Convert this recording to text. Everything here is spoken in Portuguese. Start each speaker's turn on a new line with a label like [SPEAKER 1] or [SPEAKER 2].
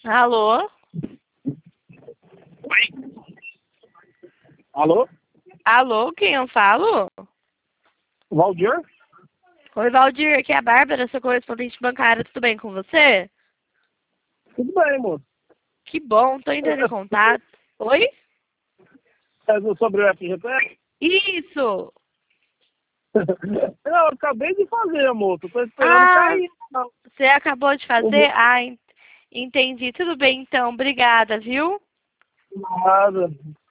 [SPEAKER 1] Alô?
[SPEAKER 2] Alô?
[SPEAKER 1] Alô, quem eu falo?
[SPEAKER 2] Valdir?
[SPEAKER 1] Oi, Valdir, aqui é a Bárbara, sua correspondente bancária, tudo bem com você?
[SPEAKER 2] Tudo bem, moço.
[SPEAKER 1] Que bom, tô entrando em contato. Oi?
[SPEAKER 2] É sobre o FGTS?
[SPEAKER 1] Isso!
[SPEAKER 2] Eu acabei de fazer, moço. Tô esperando
[SPEAKER 1] Ah,
[SPEAKER 2] cair. Não.
[SPEAKER 1] você acabou de
[SPEAKER 2] O
[SPEAKER 1] fazer?
[SPEAKER 2] meu
[SPEAKER 1] Entendi. Tudo bem então, obrigada, viu?
[SPEAKER 2] nada.